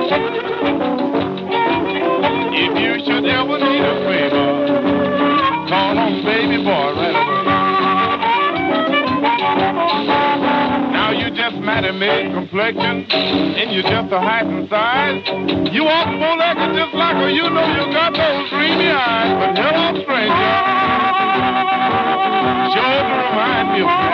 If you should ever need a favor, call on baby boy right away. Now you just mighty made complexion, and you just a height and size. You walk four-legged just like her, you know you got those dreamy eyes. But hello, stranger, sure to remind me of